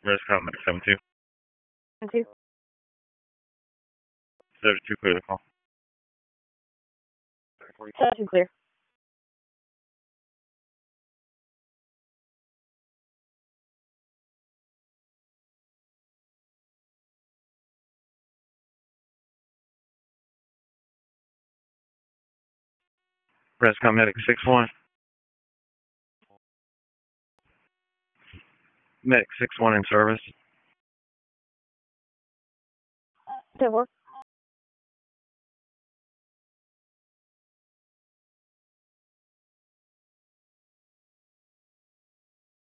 Rescom at 72. 72. 72, clear the call. 72 clear. Rescom Medic 61. Medic 61 in service. 10-4.